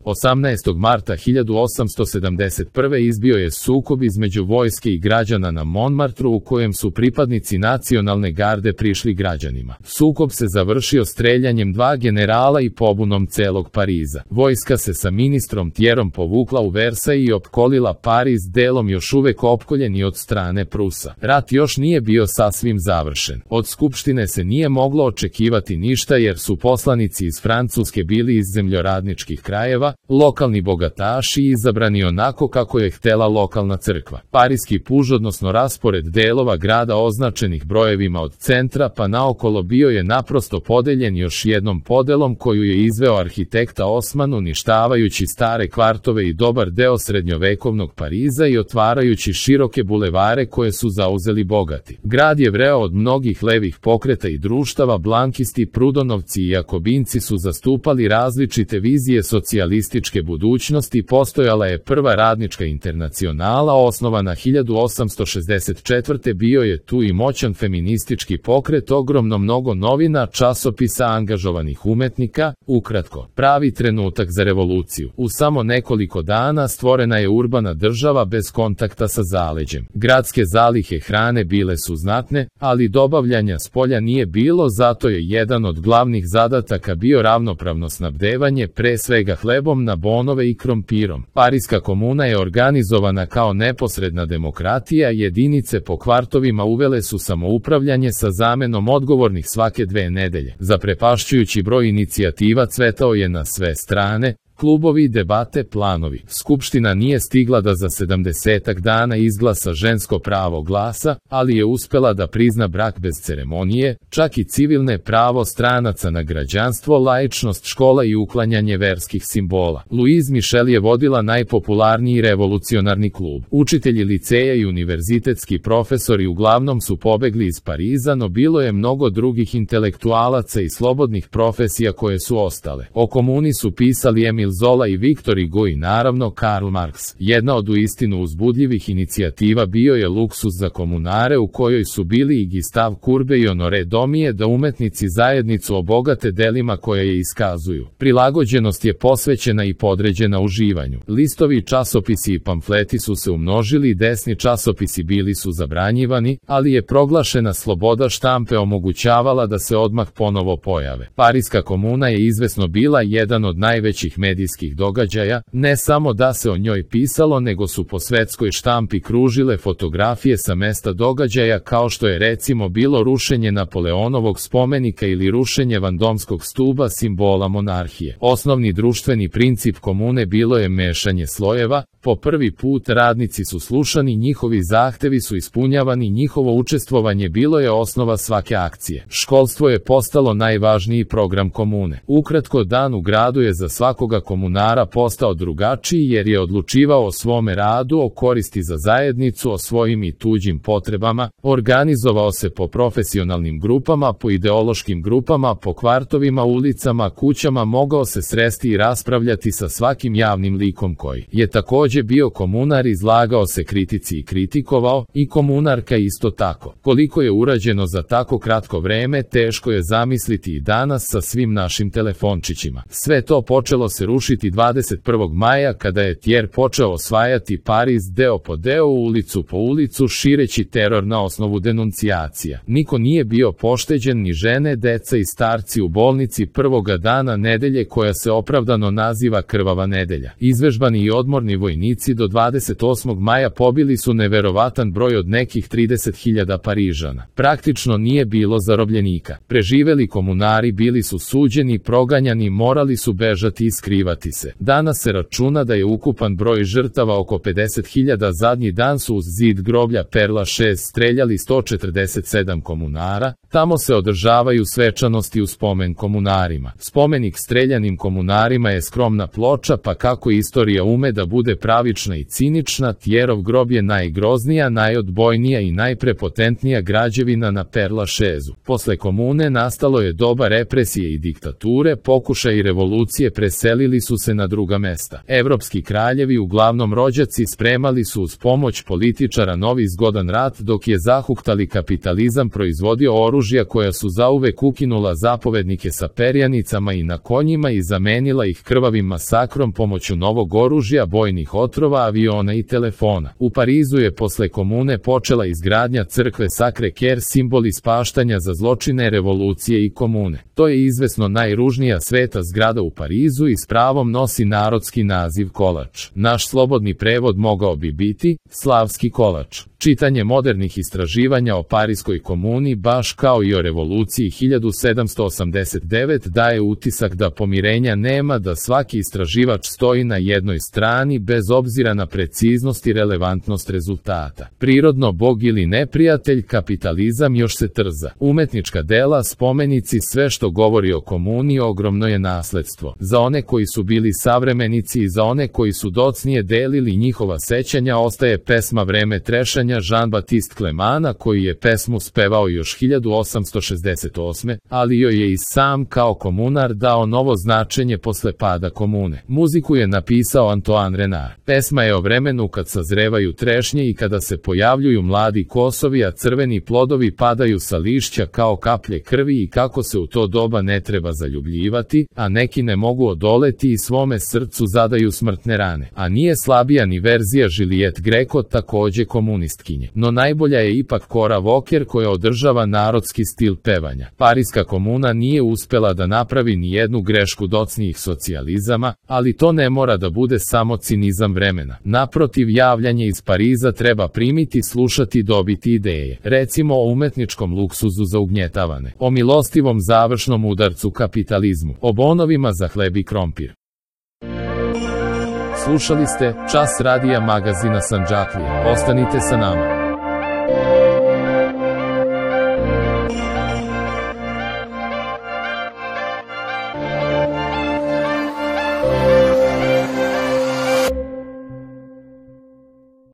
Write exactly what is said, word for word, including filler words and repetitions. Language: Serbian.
osamnaestog marta hiljadu osamsto sedamdeset prve izbio je sukob između vojske i građana na Montmartru u kojem su pripadnici nacionalne garde prišli građanima. Sukob se završio streljanjem dva generala i pobunom celog Pariza. Vojska se sa ministrom Thierom povukla u Versaj i opkolila Pariz, delom još uvek opkoljeni od strane Prusa. Rat još nije bio sasvim završen. Od skupštine se nije moglo očekivati ništa jer su poslanici iz Francuske bili iz zemljoradničkih krajeva, lokalni bogataši izabrani onako kako je htela lokalna crkva. Pariski puž, odnosno raspored delova grada označenih brojevima od centra pa naokolo bio je naprosto podeljen još jednom podelom koju je izveo arhitekta Osman, uništavajući stare kvartove i dobar deo srednjovekovnog Pariza i otvarajući široke bulevare koje su zauzeli bogati. Grad je vreo od mnogih levih pokreta i društava, blankisti, prudonovci i jakobinci su zastupali različite vizije socijalističke budućnosti. Postojala je prva radnička internacionala osnovana hiljadu osamsto šezdeset četvrte Bio je tu i moćan feministički pokret, ogromno mnogo novina, časopisa, angažovanih umetnika. Ukratko, pravi trenutak za revoluciju. U samo nekoliko dana stvorena je urbana država bez kontakta sa zaleđem. Gradske zalihe hrane bile su znatne, ali dobavljanja spolja nije bilo, zato je jedan od glavnih zadataka bio ravnopravno snabdevanje, pre svega hlebom na bonove i krompirom. Pariska komuna je organizovana kao neposredna demokratija, jedinice po kvartovima uvele su samoupravljanje sa zamenom odgovornih svake dve nedelje. Zaprepašćujući broj inicijativa cvetao je na sve strane, klubovi, debate, planovi. Skupština nije stigla da za sedamdesetak dana izglasa žensko pravo glasa, ali je uspela da prizna brak bez ceremonije, čak i civilne pravo stranaca na građanstvo, laičnost škola i uklanjanje verskih simbola. Louise Michel je vodila najpopularniji revolucionarni klub. Učitelji liceja i univerzitetski profesori uglavnom su pobegli iz Pariza, no bilo je mnogo drugih intelektualaca i slobodnih profesija koje su ostale. O komuni su pisali Emil Zola i Viktor Hugo i naravno Karl Marx. Jedna od uistinu uzbudljivih inicijativa bio je Luksuz za komunare, u kojoj su bili i Gustave Courbet i Honoré Daumier, da umetnici zajednicu obogate delima koje je iskazuju. Prilagođenost je posvećena i podređena uživanju. Listovi, časopisi i pamfleti su se umnožili, desni časopisi bili su zabranjivani, ali je proglašena sloboda štampe omogućavala da se odmah ponovo pojave. Pariska komuna je izvesno bila jedan od najvećih medijskih događaja, ne samo da se o njoj pisalo, nego su po svetskoj štampi kružile fotografije sa mesta događaja, kao što je recimo bilo rušenje Napoleonovog spomenika ili rušenje Vandomskog stuba, simbola monarhije. Osnovni društveni princip komune bilo je mešanje slojeva. Po prvi put radnici su slušani, njihovi zahtevi su ispunjavani, njihovo učestvovanje bilo je osnova svake akcije. Školstvo je postalo najvažniji program komune. Ukratko, dan u gradu je za svakoga komunara postao drugačiji jer je odlučivao o svome radu, o koristi za zajednicu, o svojim i tuđim potrebama, organizovao se po profesionalnim grupama, po ideološkim grupama, po kvartovima, ulicama, kućama, mogao se sresti i raspravljati sa svakim javnim likom koji je takođe bio komunar, izlagao se kritici i kritikovao, i komunarka isto tako. Koliko je urađeno za tako kratko vreme, teško je zamisliti i danas sa svim našim telefončićima. Sve to počelo se rušiti dvadeset prvog maja kada je Thiers počeo osvajati Pariz deo po deo, ulicu po ulicu, šireći teror na osnovu denuncijacija. Niko nije bio pošteđen, ni žene, deca i starci u bolnici prvoga dana nedelje koja se opravdano naziva Krvava nedelja. Izvežbani i odmorni vojnici do dvadeset osmog maja pobili su neverovatan broj od nekih trideset hiljada Parižana. Praktično nije bilo zarobljenika. Preživeli komunari bili su suđeni, proganjani, morali su bežati i skrivati se. Danas se računa da je ukupan broj žrtava oko pedeset hiljada. Zadnji dan su uz zid groblja Père Lachaise streljali sto četrdeset sedam komunara. Tamo se održavaju svečanosti u spomen komunarima. Spomenik streljanim komunarima je skromna ploča, pa kako istorija ume da bude pravična i cinična, Thierov grob je najgroznija, najodbojnija i najprepotentnija građevina na Père Lachaiseu. Posle komune nastalo je doba represije i diktature, pokušaj revolucije preselili selili su se na druga mesta. Evropski kraljevi, uglavnom rođaci, spremali su uz pomoć političara novi zgodan rat, dok je zahuktali kapitalizam proizvodio oružja koja su zauvek ukinula zapovednike sa perjanicama i na konjima i zamenila ih krvavim masakrom pomoću novog oružja, bojnih otrova, aviona i telefona. U Parizu je posle komune počela izgradnja crkve Sacré-Cœur, simbol ispaštanja za zločine revolucije i komune. To je izvesno najružnija sveta zgrada u Parizu i s pravom nosi narodski naziv kolač. Naš slobodni prevod mogao bi biti slavski kolač. Čitanje modernih istraživanja o Pariskoj komuni, baš kao i o revoluciji hiljadu sedamsto osamdeset devete, daje utisak da pomirenja nema, da svaki istraživač stoji na jednoj strani bez obzira na preciznost i relevantnost rezultata. Prirodno bog ili neprijatelj, kapitalizam još se trza. Umetnička dela, spomenici, sve što govori o komuni ogromno je nasledstvo. Za one koji su bili savremenici i za one koji su docnije delili njihova sećanja ostaje pesma Vreme trešanja Jean-Baptiste Clemana, koji je pesmu spevao još hiljadu osamsto šezdeset osme, ali joj je i sam kao komunar dao novo značenje posle pada komune. Muziku je napisao Antoine Renard. Pesma je o vremenu kad sazrevaju trešnje i kada se pojavljuju mladi kosovi, a crveni plodovi padaju sa lišća kao kaplje krvi i kako se u to doba ne treba zaljubljivati, a neki ne mogu odoleti i svome srcu zadaju smrtne rane. A nije slabija ni verzija Juliette Greco, takođe komunistkinje. No najbolja je ipak Cora Walker, koja održava narodski stil pevanja. Pariska komuna nije uspela da napravi ni jednu grešku docnijih socijalizama, ali to ne mora da bude samo cinizam vremena. Naprotiv, javljanje iz Pariza treba primiti, slušati, dobiti ideje. Recimo o umetničkom luksuzu za ugnjetavane, o milostivom završnom udarcu kapitalizmu, o bonovima za hleb i krompir. Slušali ste Čas radija magazina Sandžaklija. Ostanite sa nama.